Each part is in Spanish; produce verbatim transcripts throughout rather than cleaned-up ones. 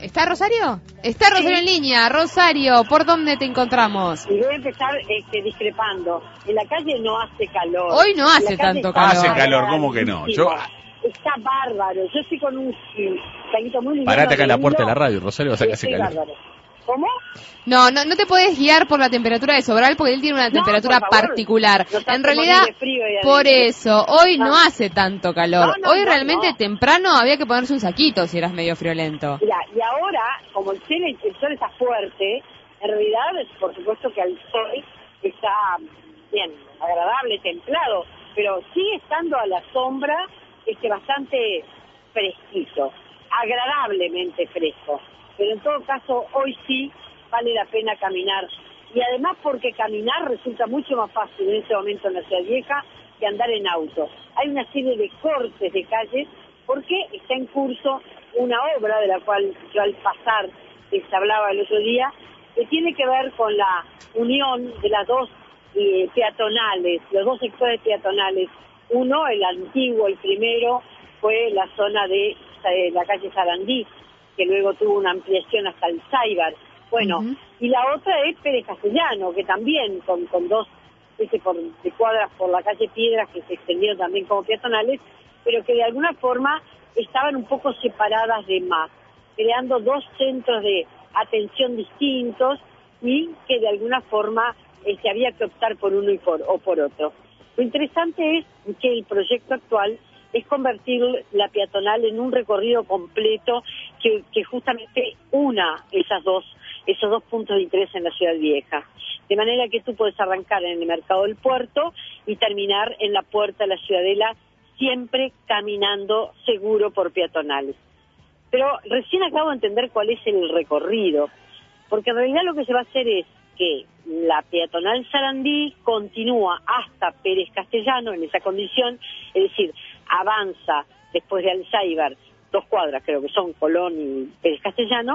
¿Está Rosario? Está Rosario en línea. Rosario, ¿por dónde te encontramos? Y voy a empezar este, discrepando. En la calle no hace calor. Hoy no hace tanto calor. Hace calor, ¿cómo que no? Yo... Está bárbaro. Yo estoy con un saquito muy lindo. Parate acá en la puerta de la radio, Rosario, vas a que hace calor. Bárbaro. ¿Cómo? No, no, no te puedes guiar por la temperatura de Sobral porque él tiene una no, temperatura particular. No en realidad, por eso, hoy no hace tanto calor. No, no, hoy no, realmente no. temprano había que ponerse un saquito si eras medio friolento. Mira, y ahora, como el sol, el sol está fuerte, en realidad, por supuesto que el sol está bien, agradable, templado, pero sigue estando a la sombra este bastante fresquito, agradablemente fresco. Pero en todo caso, hoy sí vale la pena caminar. Y además porque caminar resulta mucho más fácil en este momento en la Ciudad Vieja que andar en auto. Hay una serie de cortes de calles porque está en curso una obra de la cual yo al pasar les hablaba el otro día, que tiene que ver con la unión de las dos eh, peatonales, los dos sectores peatonales. Uno, el antiguo, el primero, fue la zona de eh, la calle Sarandí, que luego tuvo una ampliación hasta el Saibar. Bueno, uh-huh. Y la otra es Pérez Castellano, que también con, con dos ese, por, de cuadras por la calle Piedras, que se extendieron también como peatonales, pero que de alguna forma estaban un poco separadas de más, creando dos centros de atención distintos y que de alguna forma este, había que optar por uno y por, o por otro. Lo interesante es que el proyecto actual es convertir la peatonal en un recorrido completo que, que justamente una esas dos, esos dos puntos de interés en la Ciudad Vieja. De manera que tú puedes arrancar en el Mercado del Puerto y terminar en la Puerta de la Ciudadela, siempre caminando seguro por peatonales. Pero recién acabo de entender cuál es el recorrido, porque en realidad lo que se va a hacer es que la peatonal Sarandí continúa hasta Pérez Castellano en esa condición, es decir, avanza después de Alzheimer, dos cuadras creo que son Colón y Pérez Castellano,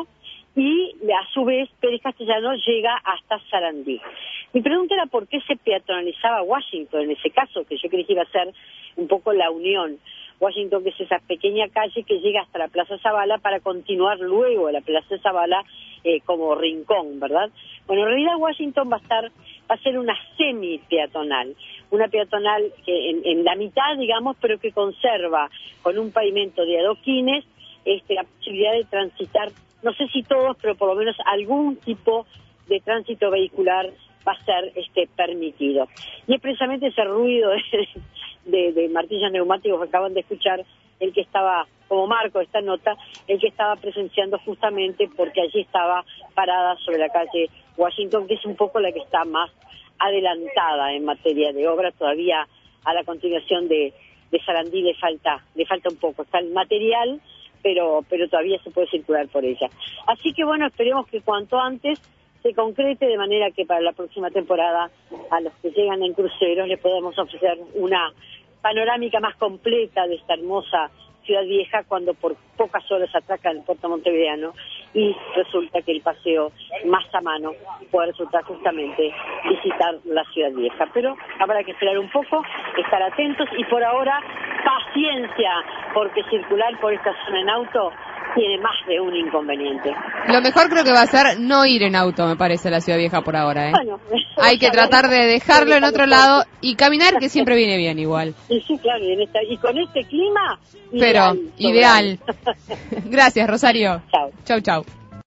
y a su vez Pérez Castellano llega hasta Sarandí. Mi pregunta era por qué se peatonalizaba Washington en ese caso, que yo creí que iba a ser un poco la unión. Washington, que es esa pequeña calle que llega hasta la Plaza Zavala para continuar luego a la Plaza Zavala eh, como rincón, ¿verdad? Bueno, en realidad Washington va a estar, va a ser una semi-peatonal, una peatonal que en, en la mitad, digamos, pero que conserva con un pavimento de adoquines este, la posibilidad de transitar, no sé si todos, pero por lo menos algún tipo de tránsito vehicular va a ser este permitido. Y es precisamente ese ruido de, de, de martillos neumáticos que acaban de escuchar el que estaba, como marco de esta nota, el que estaba presenciando justamente porque allí estaba parada sobre la calle Washington, que es un poco la que está más adelantada en materia de obra. Todavía a la continuación de, de Sarandí le falta, le falta un poco, está el material, pero, pero todavía se puede circular por ella. Así que bueno, esperemos que cuanto antes se concrete de manera que para la próxima temporada a los que llegan en cruceros les podamos ofrecer una panorámica más completa de esta hermosa Ciudad Vieja cuando por pocas horas atraca el puerto montevideano y resulta que el paseo más a mano puede resultar justamente visitar la Ciudad Vieja. Pero habrá que esperar un poco, estar atentos y por ahora paciencia, porque circular por esta zona en auto tiene más de un inconveniente. Lo mejor creo que va a ser no ir en auto, me parece, a la Ciudad Vieja por ahora, ¿eh? Bueno, hay que tratar de dejarlo en otro lado y caminar, que siempre viene bien igual. Y sí, claro, y, en esta, y con este clima, pero ideal. ideal. Gracias, Rosario. Chau. Chau, chau.